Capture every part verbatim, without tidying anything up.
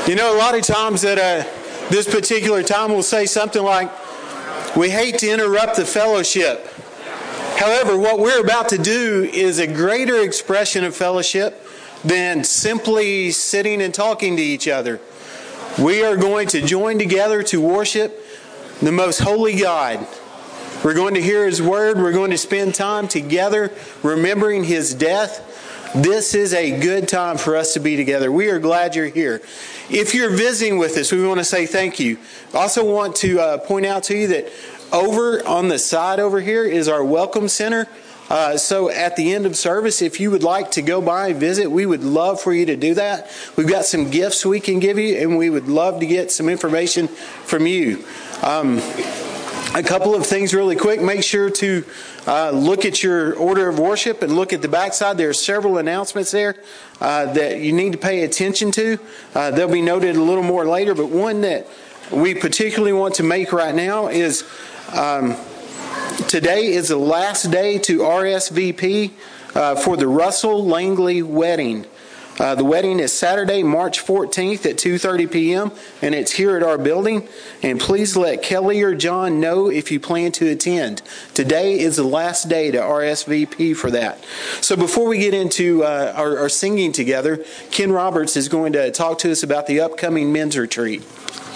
You know, a lot of times at uh, this particular time we'll say something like, we hate to interrupt the fellowship. However, what we're about to do is a greater expression of fellowship than simply sitting and talking to each other. We are going to join together to worship the most holy God. We're going to hear His Word. We're going to spend time together remembering His death. This is a good time for us to be together. We are glad you're here. If you're visiting with us, we want to say thank you. Also want to uh, point out to you that over on the side over here is our Welcome Center. Uh, so at the end of service, if you would like to go by and visit, we would love for you to do that. We've got some gifts we can give you, and we would love to get some information from you. Um, a couple of things really quick. Make sure to uh, look at your order of worship and look at the backside. There are several announcements there uh, that you need to pay attention to. Uh, they'll be noted a little more later, but one that we particularly want to make right now is um, today is the last day to R S V P uh, for the Russell Langley wedding. Uh, the wedding is Saturday, March fourteenth at two thirty p.m. and it's here at our building. And please let Kelly or John know if you plan to attend. Today is the last day to R S V P for that. So before we get into uh, our, our singing together, Ken Roberts is going to talk to us about the upcoming men's retreat.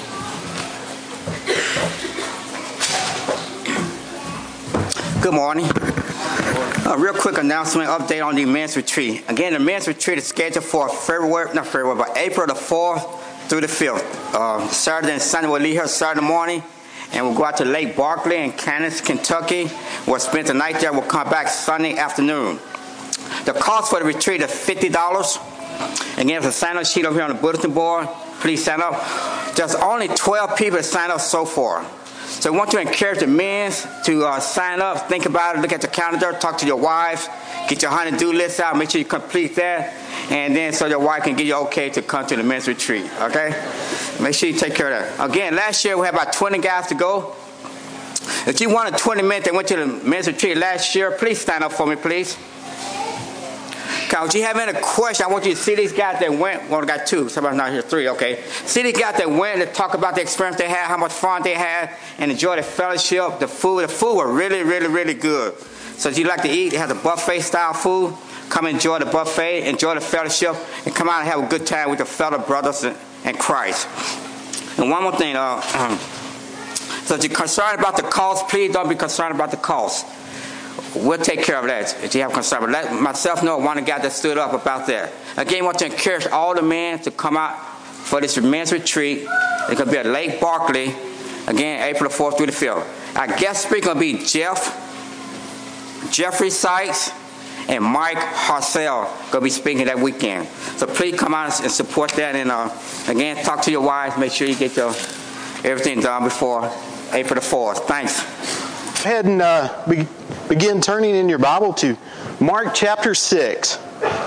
Good morning. A real quick announcement, update on the men's retreat. Again, the men's retreat is scheduled for February, not February, but April the fourth through the fifth. Uh, Saturday and Sunday we'll leave here Saturday morning, and we'll go out to Lake Barkley in Kansas, Kentucky. We'll spend the night there. We'll come back Sunday afternoon. The cost for the retreat is fifty dollars. Again, there's a sign-up sheet over here on the bulletin board. Please sign up. There's only twelve people that signed up so far. So we want to encourage the men to uh, sign up, think about it, look at the calendar, talk to your wives, get your honey-do list out, make sure you complete that, and then so your wife can give you okay to come to the men's retreat, okay? Make sure you take care of that. Again, last year we had about twenty guys to go. If you wanted twenty men that went to the men's retreat last year, please stand up for me, please. Okay, if you have any question, I want you to see these guys that went. Well, I got two. Somebody's not here. Three, okay. See these guys that went and talk about the experience they had, how much fun they had, and enjoy the fellowship, the food. The food was really, really, really good. So if you like to eat, they have the buffet-style food. Come enjoy the buffet, enjoy the fellowship, and come out and have a good time with your fellow brothers in Christ. And one more thing. Uh, so if you're concerned about the cost, please don't be concerned about the cost. We'll take care of that if you have concern. But let myself know one of the guys that stood up about that. Again, I want to encourage all the men to come out for this men's retreat. It's going to be at Lake Barkley, again, April the fourth through the fifth. Our guest speaker will be Jeff, Jeffrey Sykes, and Mike Harcel going to be speaking that weekend. So please come out and support that. And uh, again, talk to your wives. Make sure you get your everything done before April the fourth. Thanks. Go ahead and uh, be, begin turning in your Bible to Mark chapter six.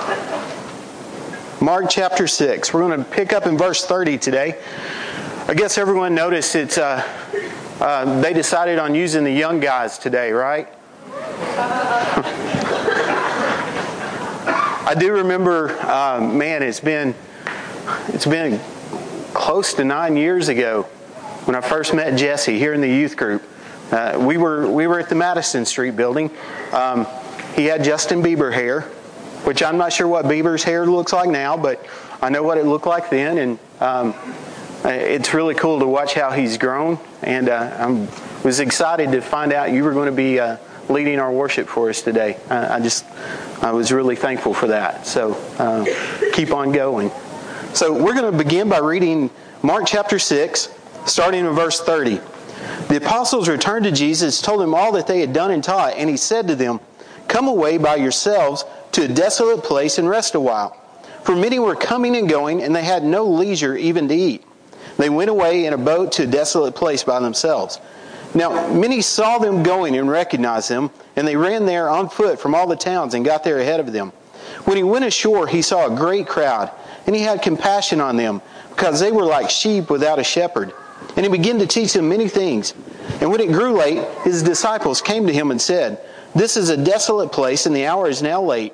Mark chapter six. We're going to pick up in verse thirty today. I guess everyone noticed it's uh, uh, they decided on using the young guys today, right? I do remember, uh, man, it's been it's been close to nine years ago when I first met Jesse here in the youth group. Uh, we were we were at the Madison Street building. Um, he had Justin Bieber hair, which I'm not sure what Bieber's hair looks like now, but I know what it looked like then, and um, it's really cool to watch how he's grown. And uh, I was excited to find out you were going to be uh, leading our worship for us today. I, I just I was really thankful for that. So uh, keep on going. So we're going to begin by reading Mark chapter six, starting in verse thirty. The apostles returned to Jesus, told him all that they had done and taught, and he said to them, "Come away by yourselves to a desolate place and rest a while." For many were coming and going, and they had no leisure even to eat. They went away in a boat to a desolate place by themselves. Now many saw them going and recognized them, and they ran there on foot from all the towns and got there ahead of them. When he went ashore, he saw a great crowd, and he had compassion on them, because they were like sheep without a shepherd. And he began to teach them many things. And when it grew late, his disciples came to him and said, "This is a desolate place, and the hour is now late.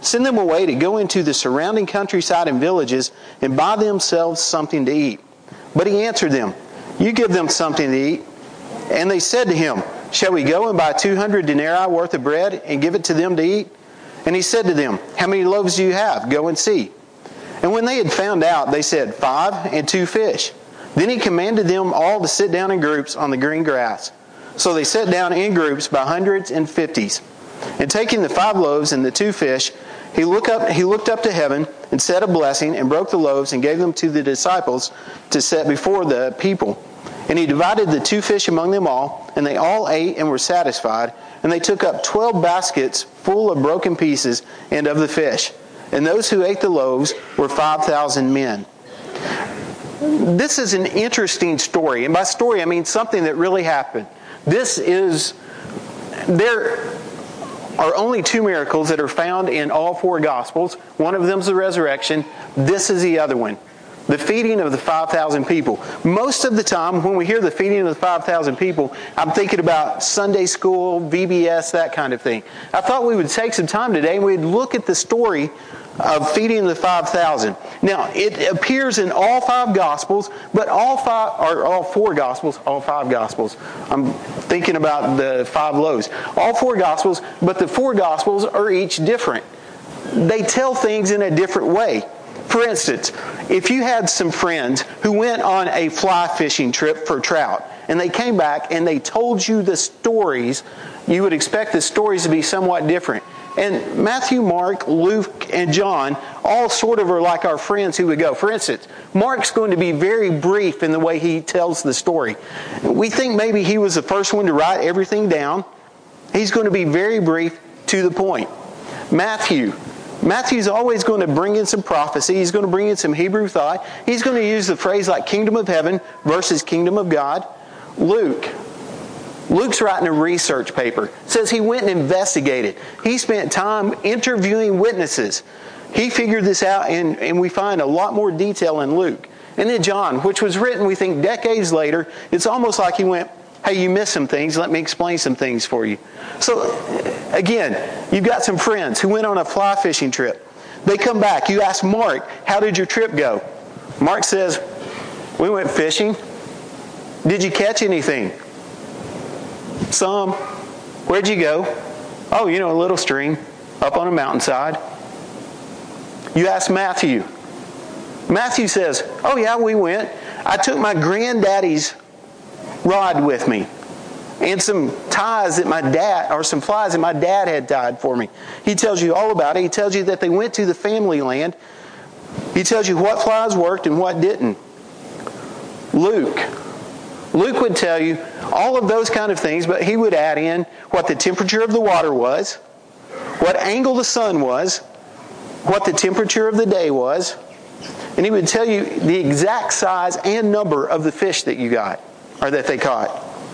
Send them away to go into the surrounding countryside and villages and buy themselves something to eat." But he answered them, "You give them something to eat." And they said to him, "Shall we go and buy two hundred denarii worth of bread and give it to them to eat?" And he said to them, "How many loaves do you have? Go and see." And when they had found out, they said, "Five and two fish." Then he commanded them all to sit down in groups on the green grass. So they sat down in groups by hundreds and fifties. And taking the five loaves and the two fish, he looked up, he looked up to heaven and said a blessing and broke the loaves and gave them to the disciples to set before the people. And he divided the two fish among them all, and they all ate and were satisfied. And they took up twelve baskets full of broken pieces and of the fish. And those who ate the loaves were five thousand men. This is an interesting story. And by story, I mean something that really happened. This is, there are only two miracles that are found in all four Gospels. One of them is the resurrection. This is the other one. The feeding of the five thousand people. Most of the time, when we hear the feeding of the five thousand people, I'm thinking about Sunday school, V B S, that kind of thing. I thought we would take some time today and we'd look at the story of feeding the five thousand. Now, it appears in all five Gospels, but all five, or all four Gospels, all five Gospels. I'm thinking about the five loaves. All four Gospels, but the four Gospels are each different. They tell things in a different way. For instance, if you had some friends who went on a fly fishing trip for trout, and they came back and they told you the stories, you would expect the stories to be somewhat different. And Matthew, Mark, Luke, and John all sort of are like our friends who would go. For instance, Mark's going to be very brief in the way he tells the story. We think maybe he was the first one to write everything down. He's going to be very brief, to the point. Matthew. Matthew's always going to bring in some prophecy. He's going to bring in some Hebrew thought. He's going to use the phrase like kingdom of heaven versus kingdom of God. Luke. Luke's writing a research paper. It says he went and investigated. He spent time interviewing witnesses. He figured this out, and, and we find a lot more detail in Luke. And then John, which was written, we think, decades later, it's almost like he went, "Hey, you missed some things. Let me explain some things for you." So, again, you've got some friends who went on a fly fishing trip. They come back. You ask Mark, "How did your trip go?" Mark says, "We went fishing." "Did you catch anything?" "Some." "Where'd you go?" "Oh, you know, a little stream up on a mountainside." You ask Matthew. Matthew says, "Oh yeah, we went. I took my granddaddy's rod with me and some ties that my dad, or some flies that my dad had tied for me." He tells you all about it. He tells you that they went to the family land. He tells you what flies worked and what didn't. Luke. Luke would tell you all of those kind of things, but he would add in what the temperature of the water was, what angle the sun was, what the temperature of the day was, and he would tell you the exact size and number of the fish that you got, or that they caught.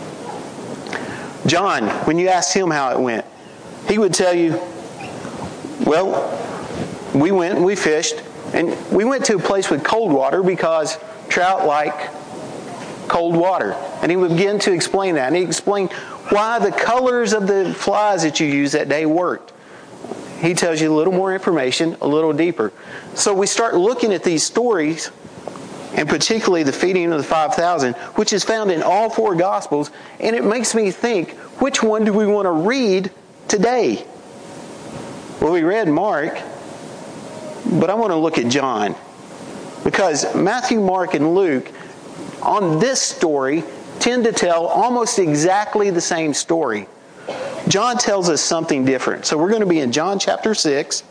John, when you asked him how it went, he would tell you, "Well, we went and we fished, and we went to a place with cold water because trout like cold water." And he would begin to explain that. And he explained why the colors of the flies that you used that day worked. He tells you a little more information, a little deeper. So we start looking at these stories, and particularly the feeding of the five thousand, which is found in all four Gospels, and it makes me think, which one do we want to read today? Well, we read Mark, but I want to look at John. Because Matthew, Mark, and Luke, on this story, tend to tell almost exactly the same story. John tells us something different. So we're going to be in John chapter six.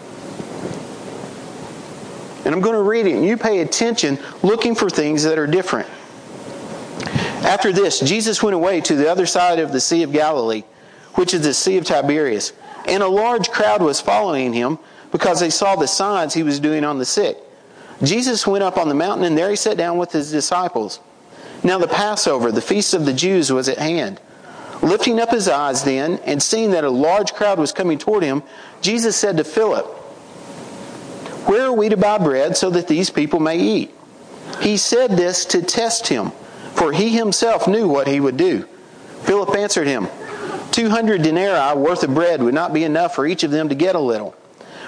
And I'm going to read it, and you pay attention looking for things that are different. After this, Jesus went away to the other side of the Sea of Galilee, which is the Sea of Tiberias. And a large crowd was following him because they saw the signs he was doing on the sick. Jesus went up on the mountain, and there he sat down with his disciples. Now the Passover, the feast of the Jews, was at hand. Lifting up his eyes then, and seeing that a large crowd was coming toward him, Jesus said to Philip, "Where are we to buy bread so that these people may eat?" He said this to test him, for he himself knew what he would do. Philip answered him, Two hundred denarii worth of bread would not be enough for each of them to get a little."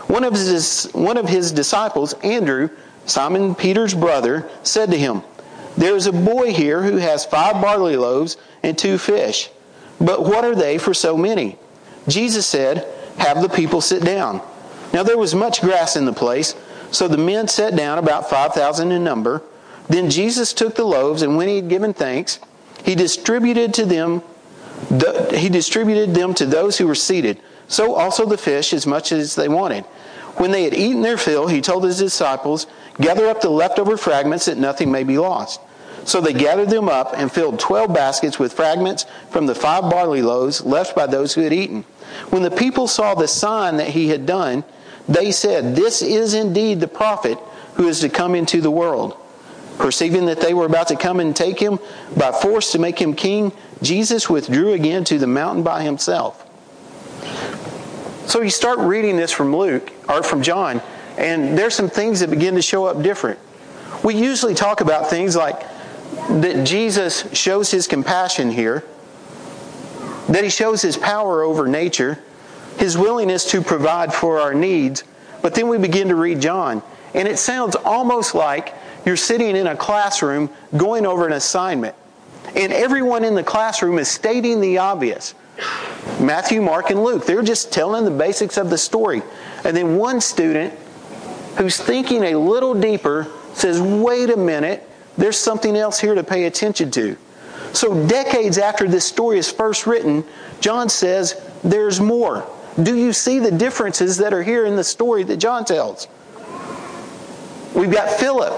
One of his, one of his disciples, Andrew, Simon Peter's brother, said to him, "There is a boy here who has five barley loaves and two fish. But what are they for so many?" Jesus said, "Have the people sit down." Now there was much grass in the place, so the men sat down, about five thousand in number. Then Jesus took the loaves, and when he had given thanks, he distributed to them the, he distributed them to those who were seated. So also the fish, as much as they wanted. When they had eaten their fill, he told his disciples, "Gather up the leftover fragments, that nothing may be lost." So they gathered them up and filled twelve baskets with fragments from the five barley loaves left by those who had eaten. When the people saw the sign that he had done, they said, "This is indeed the prophet who is to come into the world." Perceiving that they were about to come and take him by force to make him king, Jesus withdrew again to the mountain by himself. So you start reading this from Luke, or from John, and there's some things that begin to show up different. We usually talk about things like that Jesus shows his compassion here, that he shows his power over nature, his willingness to provide for our needs. But then we begin to read John, and it sounds almost like you're sitting in a classroom going over an assignment, and everyone in the classroom is stating the obvious. Matthew, Mark, and Luke, they're just telling the basics of the story. And then one student who's thinking a little deeper says, "Wait a minute, there's something else here to pay attention to." So decades after this story is first written, John says, "There's more." Do you see the differences that are here in the story that John tells? We've got Philip.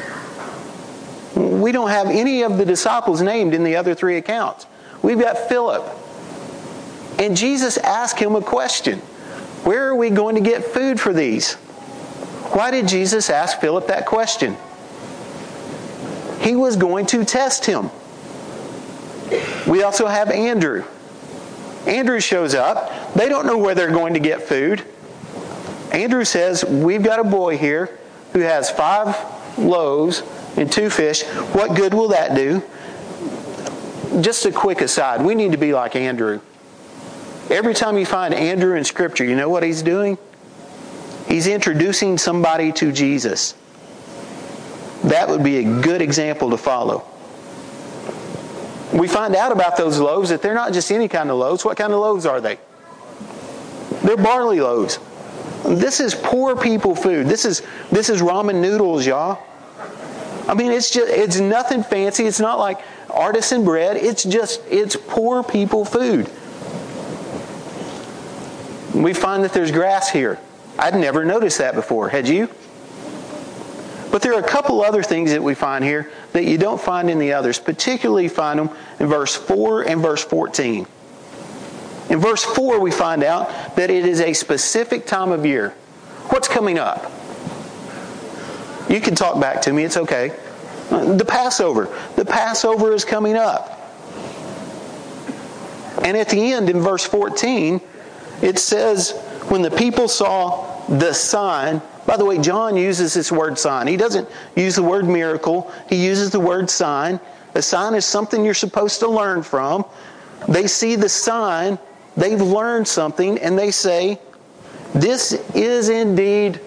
We don't have any of the disciples named in the other three accounts. We've got Philip. And Jesus asked him a question. Where are we going to get food for these? Why did Jesus ask Philip that question? He was going to test him. We also have Andrew. Andrew shows up. They don't know where they're going to get food. Andrew says, "We've got a boy here who has five loaves and two fish. What good will that do?" Just a quick aside, we need to be like Andrew. Every time you find Andrew in Scripture, you know what he's doing? He's introducing somebody to Jesus. That would be a good example to follow. We find out about those loaves that they're not just any kind of loaves. What kind of loaves are they? They're barley loaves. This is poor people food. This is this is ramen noodles, y'all. I mean, it's just it's nothing fancy. It's not like artisan bread. It's just it's poor people food. We find that there's grass here. I'd never noticed that before. Had you? But there are a couple other things that we find here that you don't find in the others. Particularly find them in verse four and verse fourteen. In verse four, we find out that it is a specific time of year. What's coming up? You can talk back to me. It's okay. The Passover. The Passover is coming up. And at the end, in verse fourteen, it says, when the people saw the sign. By the way, John uses this word sign. He doesn't use the word miracle. He uses the word sign. A sign is something you're supposed to learn from. They see the sign. They've learned something, and they say, "This is indeed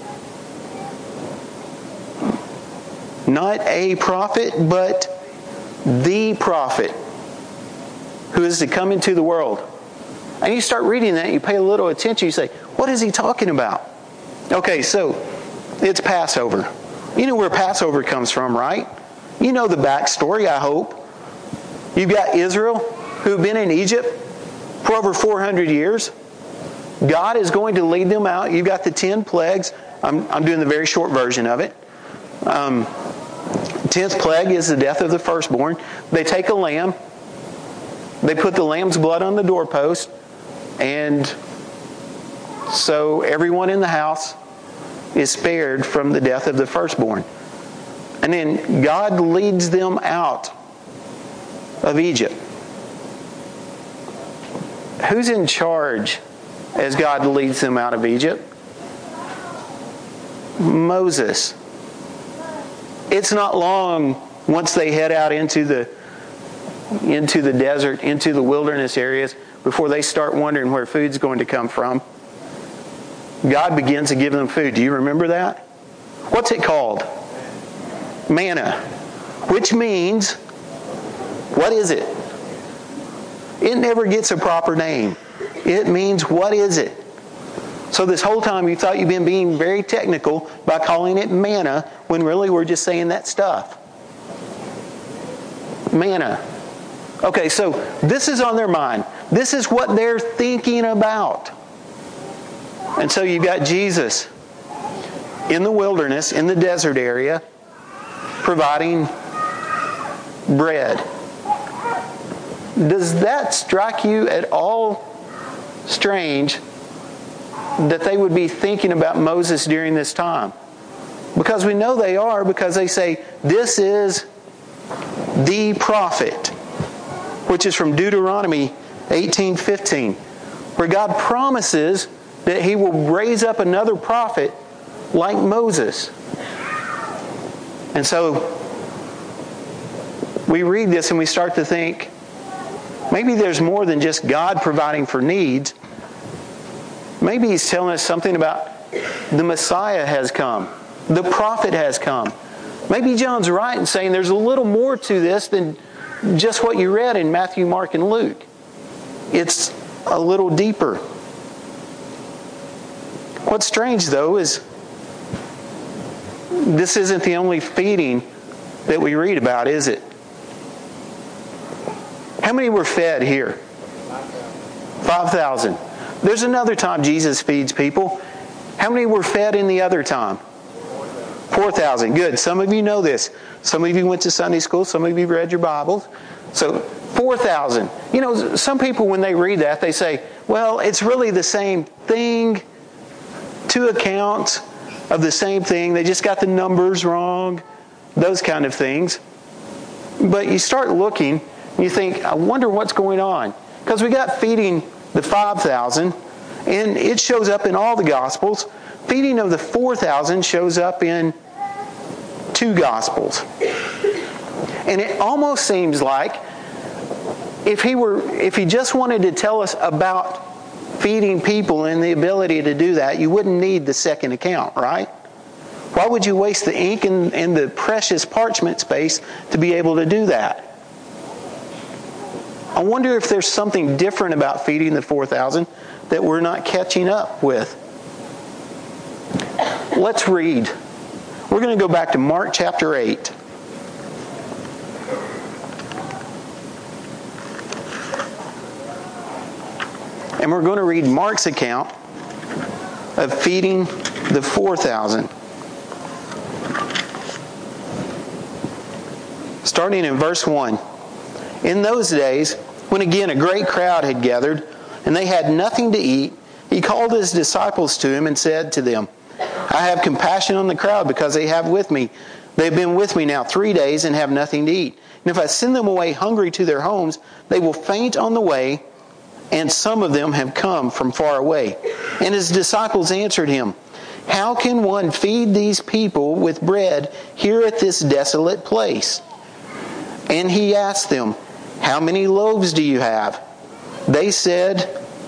not a prophet, but the prophet who is to come into the world." And you start reading that, and you pay a little attention. You say, what is he talking about? Okay, so it's Passover. You know where Passover comes from, right? You know the backstory, I hope. You've got Israel, who've been in Egypt for over four hundred years. God is going to lead them out. You've got the ten plagues. I'm, I'm doing the very short version of it. Um, tenth plague is the death of the firstborn. They take a lamb. They put the lamb's blood on the doorpost. And so everyone in the house is spared from the death of the firstborn. And then God leads them out of Egypt. Who's in charge as God leads them out of Egypt? Moses. It's not long once they head out into the into the desert, into the wilderness areas, before they start wondering where food's going to come from. God begins to give them food. Do you remember that? What's it called? Manna. Which means, what is it? It never gets a proper name. It means, what is it? So this whole time you thought you've been being very technical by calling it manna, when really we're just saying that stuff. Manna. Okay, so this is on their mind. This is what they're thinking about. And so you've got Jesus in the wilderness, in the desert area, providing bread. Does that strike you at all strange that they would be thinking about Moses during this time? Because we know they are, because they say, this is the prophet, which is from Deuteronomy eighteen fifteen, where God promises that He will raise up another prophet like Moses. And so we read this and we start to think, maybe there's more than just God providing for needs. Maybe He's telling us something about the Messiah has come. The prophet has come. Maybe John's right in saying there's a little more to this than just what you read in Matthew, Mark, and Luke. It's a little deeper. What's strange, though, is this isn't the only feeding that we read about, is it? How many were fed here? five thousand. There's another time Jesus feeds people. How many were fed in the other time? four thousand. Good. Some of you know this. Some of you went to Sunday school. Some of you read your Bibles. So, four thousand. You know, some people, when they read that, they say, well, it's really the same thing. Two accounts of the same thing. They just got the numbers wrong. Those kind of things. But you start looking, and you think, I wonder what's going on. Because we got feeding the five thousand, and it shows up in all the Gospels. Feeding of the four thousand shows up in two Gospels. And it almost seems like if he were, if he just wanted to tell us about feeding people and the ability to do that, you wouldn't need the second account, right? Why would you waste the ink and, and the precious parchment space to be able to do that? I wonder if there's something different about feeding the four thousand that we're not catching up with. Let's read. We're going to go back to Mark chapter eight. And we're going to read Mark's account of feeding the four thousand. Starting in verse one. In those days, when again a great crowd had gathered, and they had nothing to eat, He called His disciples to Him and said to them, I have compassion on the crowd because they have with me. They have been with me now three days and have nothing to eat. And if I send them away hungry to their homes, they will faint on the way, and some of them have come from far away. And His disciples answered Him, how can one feed these people with bread here at this desolate place? And He asked them, how many loaves do you have? They said,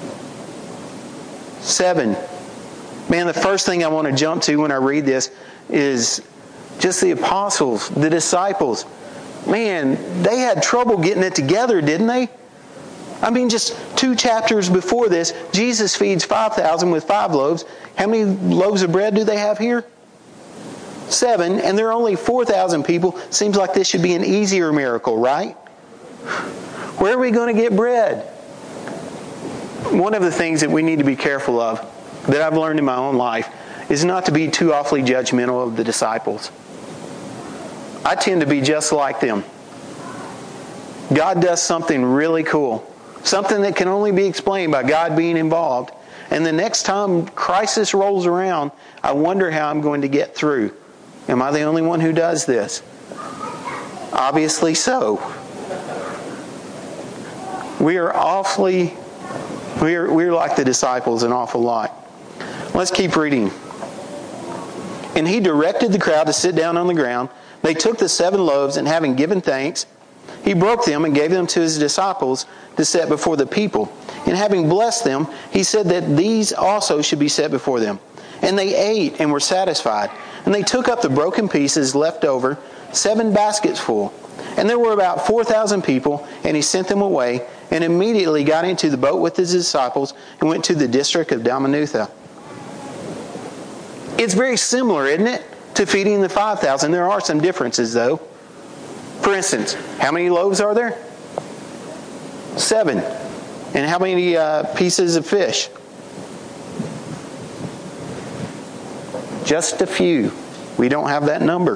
seven. Man, the first thing I want to jump to when I read this is just the apostles, the disciples. Man, they had trouble getting it together, didn't they? I mean, just two chapters before this, Jesus feeds five thousand with five loaves. How many loaves of bread do they have here? Seven, and there are only four thousand people. Seems like this should be an easier miracle, right? Where are we going to get bread? One of the things that we need to be careful of, that I've learned in my own life, is not to be too awfully judgmental of the disciples. I tend to be just like them. God does something really cool. Something that can only be explained by God being involved. And the next time crisis rolls around, I wonder how I'm going to get through. Am I the only one who does this? Obviously so. We are awfully, we are, we are like the disciples an awful lot. Let's keep reading. And He directed the crowd to sit down on the ground. They took the seven loaves, and having given thanks, He broke them and gave them to His disciples to set before the people. And having blessed them, he said that these also should be set before them. And they ate and were satisfied. And they took up the broken pieces left over, seven baskets full. And there were about four thousand people, and he sent them away, and immediately got into the boat with his disciples and went to the district of Dalmanutha. It's very similar, isn't it, to feeding the five thousand. There are some differences, though. For instance, how many loaves are there? Seven. And how many uh, pieces of fish? Just a few. We don't have that number.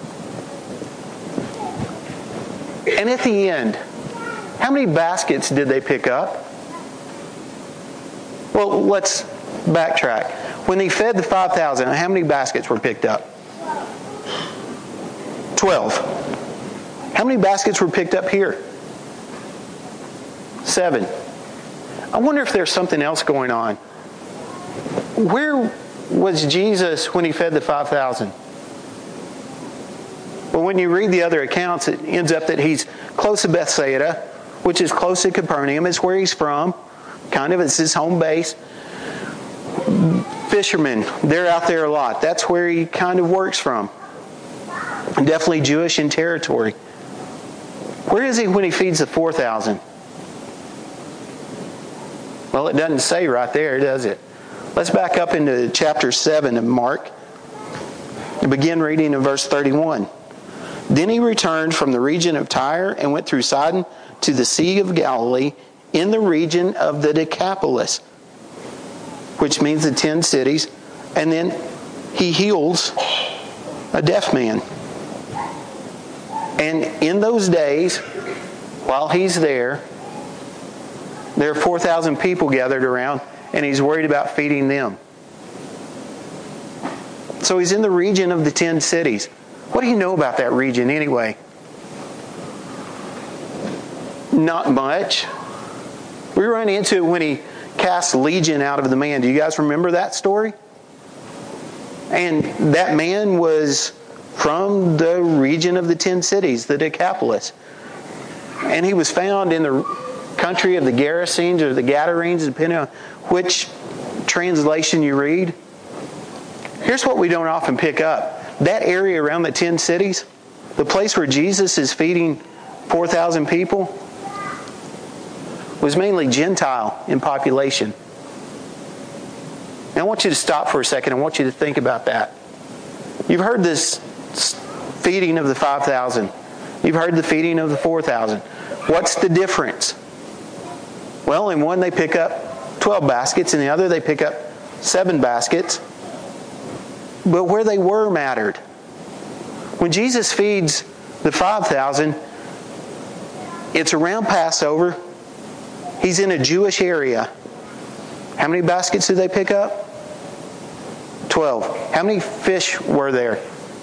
And at the end, how many baskets did they pick up? Well, let's backtrack. When they fed the five thousand, how many baskets were picked up? Twelve. How many baskets were picked up here? Seven. I wonder if there's something else going on. Where was Jesus when he fed the five thousand? Well, when you read the other accounts, it ends up that he's close to Bethsaida, which is close to Capernaum. It's where he's from. Kind of, it's his home base. Fishermen, they're out there a lot. That's where he kind of works from. Definitely Jewish in territory. Where is he when he feeds the four thousand? Well, it doesn't say right there, does it? Let's back up into chapter seven of Mark and begin reading in verse thirty-one. Then he returned from the region of Tyre and went through Sidon to the Sea of Galilee in the region of the Decapolis, which means the ten cities. And then he heals a deaf man. And in those days, while he's there, there are four thousand people gathered around, and he's worried about feeding them. So he's in the region of the ten cities. What do you know about that region anyway? Not much. We run into it when he cast legion out of the man. Do you guys remember that story? And that man was from the region of the ten cities, the Decapolis. And he was found in the country of the Gerasenes or the Gadarenes, depending on which translation you read. Here's what we don't often pick up. That area around the ten cities, the place where Jesus is feeding four thousand people, was mainly Gentile in population. Now I want you to stop for a second. I want you to think about that. You've heard this feeding of the five thousand. You've heard the feeding of the four thousand. What's the difference? Well, in one they pick up twelve baskets, in the other they pick up seven baskets. But where they were mattered. When Jesus feeds the five thousand, it's around Passover. He's in a Jewish area. How many baskets did they pick up? Twelve. How many fish were there?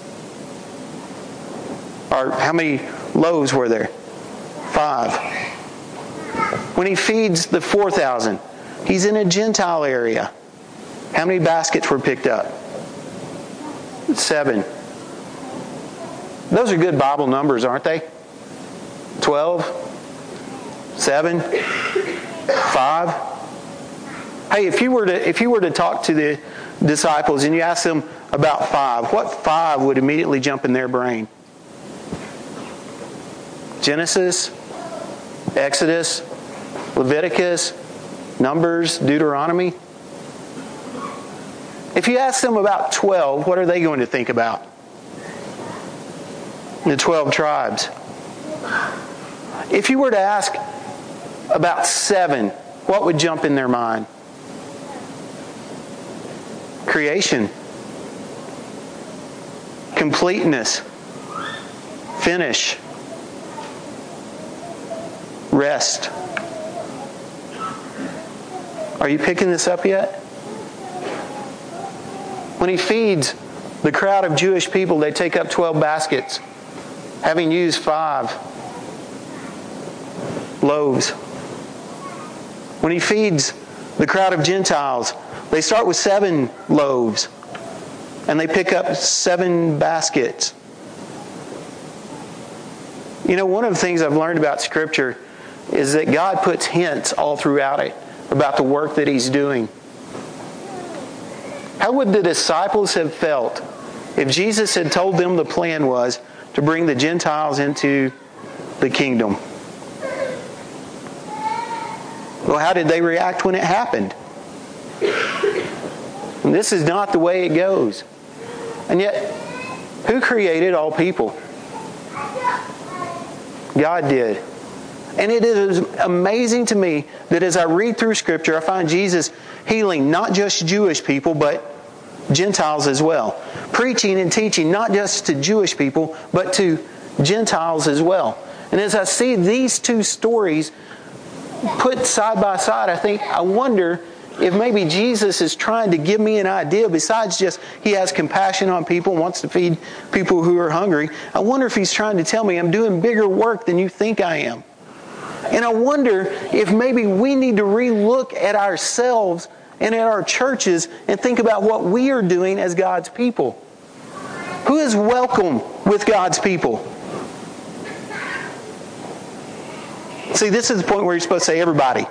Or how many loaves were there? Five. When he feeds the four thousand, he's in a Gentile area. How many baskets were picked up? Seven. Those are good Bible numbers, aren't they? Twelve. Seven. Five. Hey, if you were to if you were to talk to the disciples and you ask them about five, what five would immediately jump in their brain? Genesis, Exodus, Leviticus, Numbers, Deuteronomy. If you ask them about twelve, what are they going to think about? The twelve tribes. If you were to ask about seven, what would jump in their mind? Creation. Completeness. Finish. Rest. Are you picking this up yet? When he feeds the crowd of Jewish people, they take up twelve baskets, having used five loaves. When he feeds the crowd of Gentiles, they start with seven loaves, and they pick up seven baskets. You know, one of the things I've learned about Scripture is that God puts hints all throughout it about the work that He's doing. How would the disciples have felt if Jesus had told them the plan was to bring the Gentiles into the kingdom? Well, how did they react when it happened? And this is not the way it goes. And yet, who created all people? God did. And it is amazing to me that as I read through Scripture, I find Jesus healing not just Jewish people, but Gentiles as well. Preaching and teaching not just to Jewish people, but to Gentiles as well. And as I see these two stories put side by side, I think, I wonder if maybe Jesus is trying to give me an idea, besides just He has compassion on people, wants to feed people who are hungry. I wonder if He's trying to tell me I'm doing bigger work than you think I am. And I wonder if maybe we need to re-look at ourselves and at our churches and think about what we are doing as God's people. Who is welcome with God's people? See, this is the point where you're supposed to say everybody.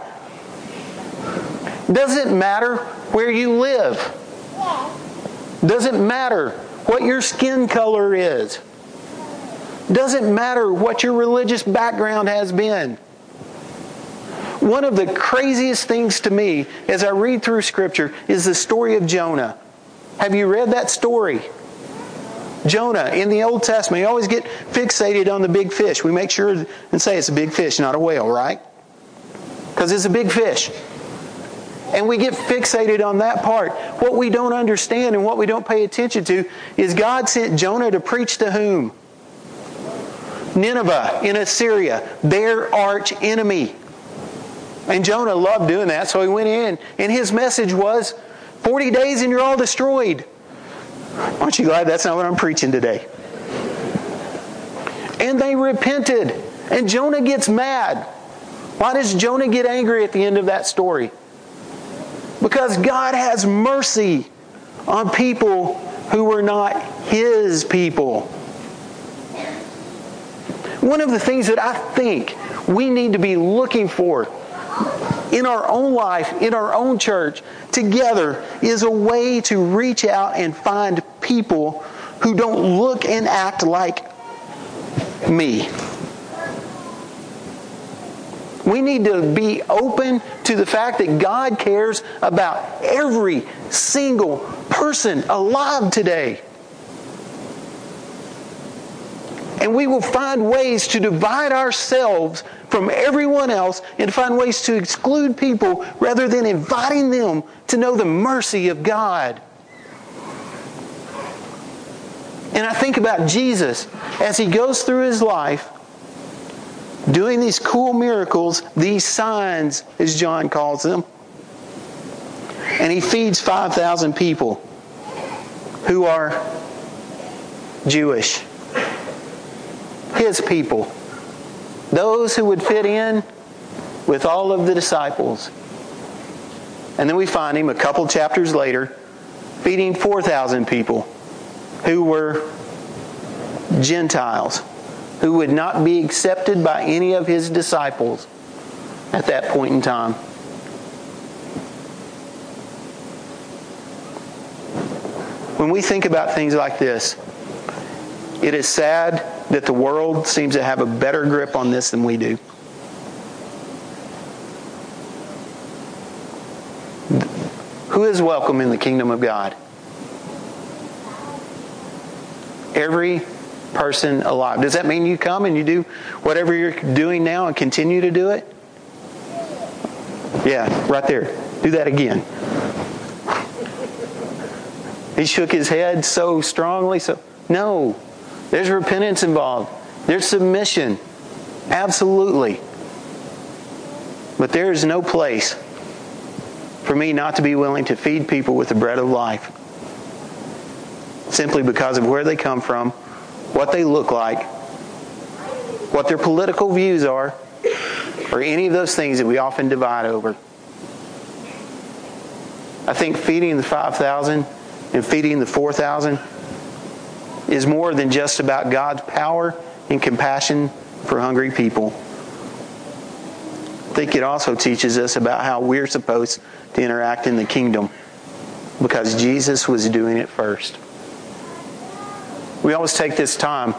Doesn't matter where you live. Doesn't matter what your skin color is. Doesn't matter what your religious background has been. One of the craziest things to me as I read through Scripture is the story of Jonah. Have you read that story? Jonah in the Old Testament, you always get fixated on the big fish. We make sure and say it's a big fish, not a whale, right? Because it's a big fish. And we get fixated on that part. What we don't understand and what we don't pay attention to is God sent Jonah to preach to whom? Nineveh in Assyria, their arch enemy. And Jonah loved doing that, so he went in, and his message was, forty days and you're all destroyed. Aren't you glad that's not what I'm preaching today? And they repented, and Jonah gets mad. Why does Jonah get angry at the end of that story? Because God has mercy on people who were not His people. One of the things that I think we need to be looking for in our own life, in our own church, together, is a way to reach out and find people who don't look and act like me. We need to be open to the fact that God cares about every single person alive today. And we will find ways to divide ourselves from everyone else and find ways to exclude people rather than inviting them to know the mercy of God. And I think about Jesus as He goes through His life doing these cool miracles, these signs, as John calls them. And He feeds five thousand people who are Jewish. His people. Those who would fit in with all of the disciples. And then we find Him a couple chapters later feeding four thousand people who were Gentiles, who would not be accepted by any of His disciples at that point in time. When we think about things like this, it is sad that the world seems to have a better grip on this than we do. Who is welcome in the kingdom of God? Every person alive. Does that mean you come and you do whatever you're doing now and continue to do it? Yeah, right there. Do that again. He shook his head so strongly. So no. There's repentance involved. There's submission. Absolutely. But there is no place for me not to be willing to feed people with the bread of life. Simply because of where they come from, what they look like, what their political views are, or any of those things that we often divide over. I think feeding the five thousand and feeding the four thousand is more than just about God's power and compassion for hungry people. I think it also teaches us about how we're supposed to interact in the kingdom, because Jesus was doing it first. We always take this time.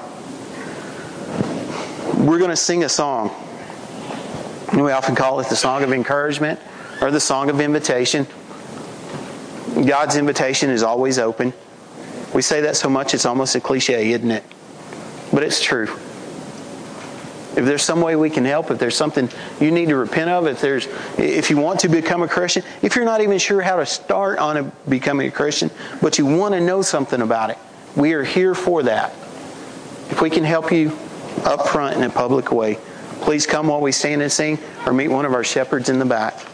We're going to sing a song. We often call it the song of encouragement or the song of invitation. God's invitation is always open. We say that so much it's almost a cliche, isn't it? But it's true. If there's some way we can help, if there's something you need to repent of, if there's, if you want to become a Christian, if you're not even sure how to start on a, becoming a Christian, but you want to know something about it, we are here for that. If we can help you up front in a public way, please come while we stand and sing, or meet one of our shepherds in the back.